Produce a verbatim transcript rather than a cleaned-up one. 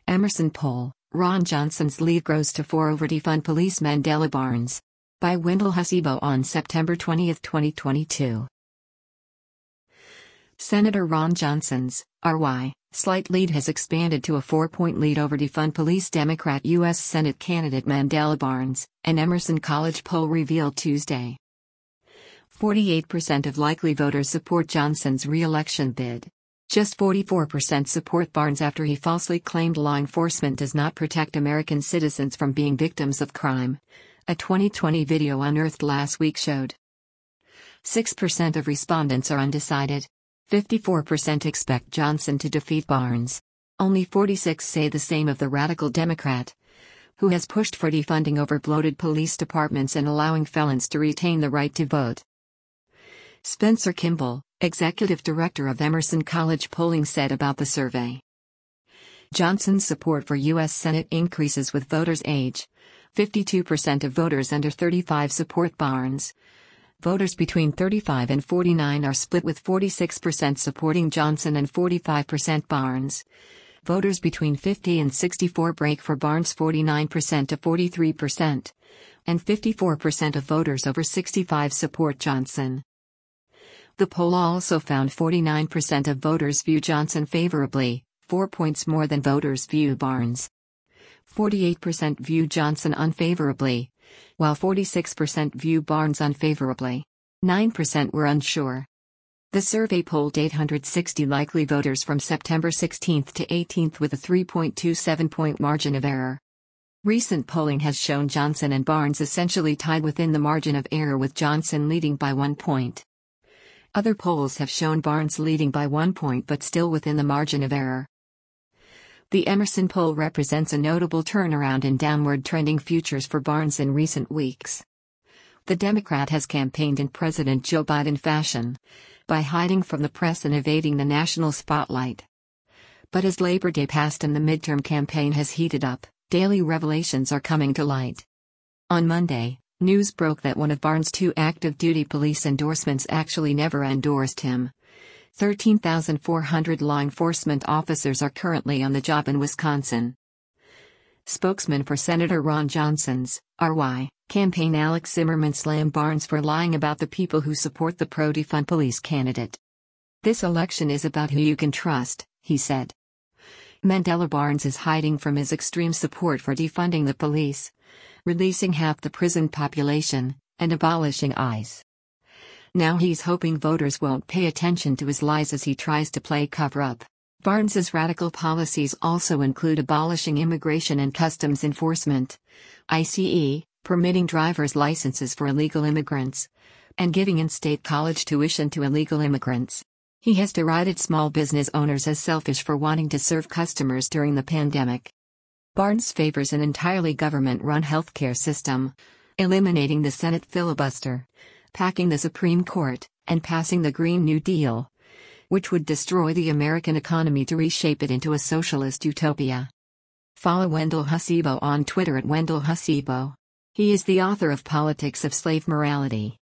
Emerson poll, Ron Johnson's lead grows to four over defund police Mandela Barnes. By Wendell Hasibo on September twentieth, twenty twenty-two. Senator Ron Johnson's, R Y, slight lead has expanded to a four-point lead over defund police Democrat U S Senate candidate Mandela Barnes, an Emerson College poll revealed Tuesday. forty-eight percent of likely voters support Johnson's re-election bid. Just forty-four percent support Barnes after he falsely claimed law enforcement does not protect American citizens from being victims of crime, a twenty twenty video unearthed last week showed. six percent of respondents are undecided. fifty-four percent expect Johnson to defeat Barnes. Only forty-six say the same of the radical Democrat, who has pushed for defunding over bloated police departments and allowing felons to retain the right to vote. Spencer Kimball, executive director of Emerson College Polling, said about the survey. Johnson's support for U S Senate increases with voters' age. fifty-two percent of voters under thirty-five support Barnes. Voters between thirty-five and forty-nine are split, with forty-six percent supporting Johnson and forty-five percent Barnes. Voters between fifty and sixty-four break for Barnes, forty-nine percent to forty-three percent. And fifty-four percent of voters over sixty-five support Johnson. The poll also found forty-nine percent of voters view Johnson favorably, four points more than voters view Barnes. forty-eight percent view Johnson unfavorably, while forty-six percent view Barnes unfavorably. nine percent were unsure. The survey polled eight hundred sixty likely voters from September sixteenth to eighteenth with a three point two seven point margin of error. Recent polling has shown Johnson and Barnes essentially tied within the margin of error, with Johnson leading by one point. Other polls have shown Barnes leading by one point but still within the margin of error. The Emerson poll represents a notable turnaround in downward trending futures for Barnes in recent weeks. The Democrat has campaigned in President Joe Biden fashion, by hiding from the press and evading the national spotlight. But as Labor Day passed and the midterm campaign has heated up, daily revelations are coming to light. On Monday, news broke that one of Barnes' two active duty police endorsements actually never endorsed him. thirteen thousand four hundred law enforcement officers are currently on the job in Wisconsin. Spokesman for Senator Ron Johnson's, R Y, campaign Alex Zimmerman slammed Barnes for lying about the people who support the pro-defund police candidate. "This election is about who you can trust," he said. Mandela Barnes is hiding from his extreme support for defunding the police, releasing half the prison population, and abolishing ICE. Now he's hoping voters won't pay attention to his lies as he tries to play cover-up. Barnes's radical policies also include abolishing immigration and customs enforcement, ICE, permitting driver's licenses for illegal immigrants, and giving in-state college tuition to illegal immigrants. He has derided small business owners as selfish for wanting to serve customers during the pandemic. Barnes favors an entirely government-run healthcare system, eliminating the Senate filibuster, packing the Supreme Court, and passing the Green New Deal, which would destroy the American economy to reshape it into a socialist utopia. Follow Wendell Hasibo on Twitter at Wendell Hasibo. He is the author of Politics of Slave Morality.